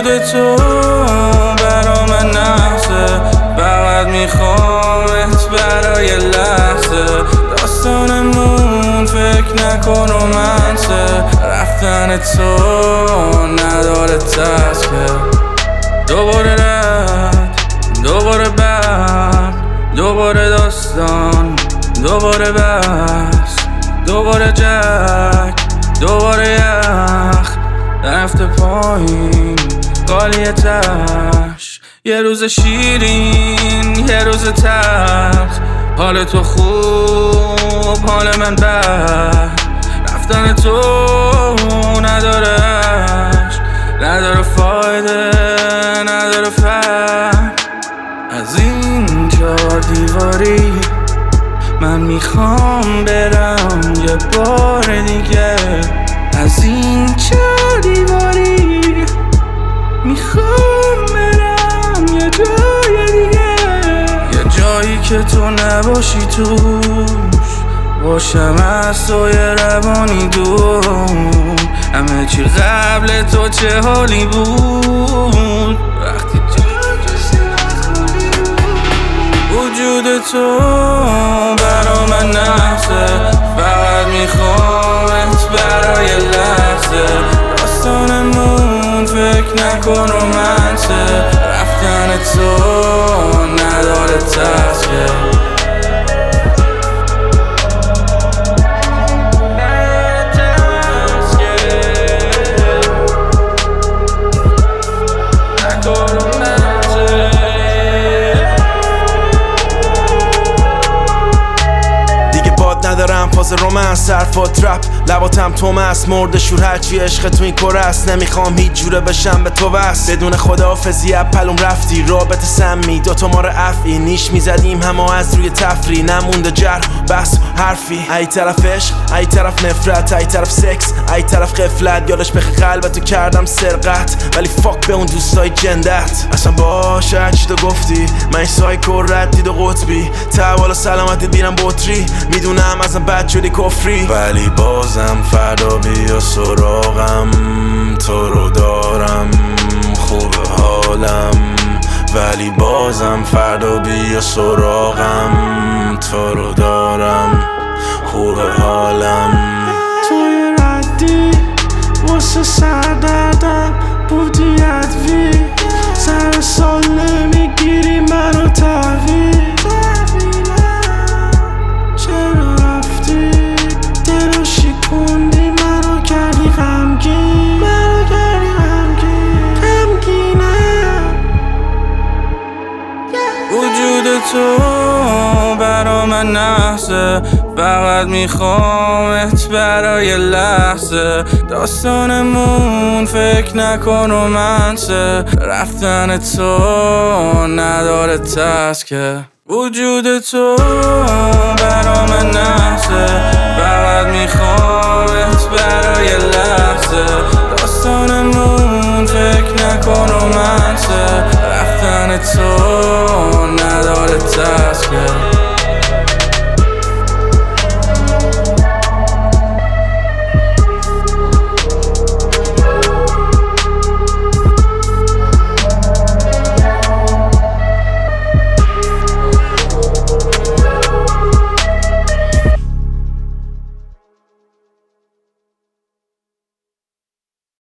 وجود تو برا من نحسه، فقط میخوامت برای لحظه. داستانمون فکر نکن رومنسه، رفتن تو نداره تسکه. دوباره رد، دوباره برد، دوباره داستان، دوباره بس، دوباره جک، دوباره یخ رفته پایین قالی تش. یه روز شیرین یه روز تلخ، حال تو خوب حال من بد. رفتن تو نداره عشق، نداره فایده، نداره فهم. از این 4 دیواری من میخوام برم یه بار دیگه. از این 4 دیواری میخوام برم یه جای دیگه، یه جایی که تو نباشی توش، باشم از تو یه روانی دور. همه چی قبل تو چه حالی بود، وقتی وجود تو برا من نحسه، فقط میخوامت برای لحظه. داستانمون فکر نکن رومنسه، رفتن تو نداره تسکه. ندارم فاز رومنس، حرفا ترپ، لباتم تومس، مرد شور هرچی عشق تو این کره است. نمیخوام هیچ جوره بشم به تو بس، بدون خداحافظی پلوم رفتی. رابطه سمی دوتا ما رو افعی، نیش میزدیم همه از روی تفری. نمونده جرح بس حرفی، ای طرف عشق ای طرف نفرت، ای طرف سکس ای طرف غفلت. یادش بخی قلبتو کردم سرقت، ولی فاک به اون دوستای جندت. اصلا باشه هرچی تو گفتی، من این سایکو رد دید و قطبی. تحوال سلامتی بیرم بطری، میدونم ازم بد شدی کفری، ولی بازم فردا بیا سراغم. تو رو دارم خوب حالم، ولی بازم فردا بیا سراغم. تو رو دارم خوب حالم. توی ردی واسه سردردم بودی ادوی، سر سال نمیگیری منو تحویل. وجود تو برا من نحسه، فقط میخوامت برای لحظه. داستانمون فکر نکن رومنسه، رفتن تو نداره تسکه. وجود تو برا من نحسه، فقط میخوامت